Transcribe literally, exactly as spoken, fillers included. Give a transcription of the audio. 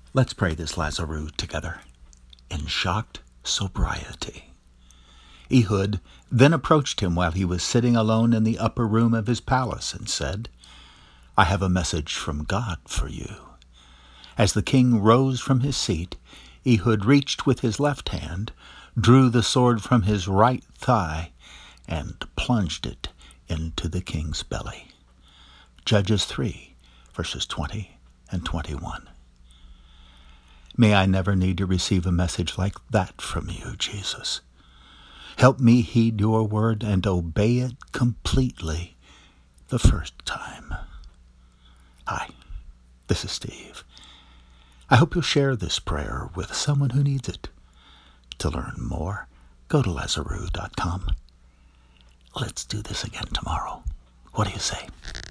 Let's pray this Lazarus together in shocked sobriety. Ehud then approached him while he was sitting alone in the upper room of his palace and said, "I have a message from God for you." As the king rose from his seat, Ehud reached with his left hand, drew the sword from his right thigh, and plunged it into the king's belly. Judges three, verses twenty and twenty-one. May I never need to receive a message like that from you, Jesus. Help me heed your word and obey it completely the first time. Hi, this is Steve. I hope you'll share this prayer with someone who needs it. To learn more, go to Lazarus dot com. Let's do this again tomorrow. What do you say?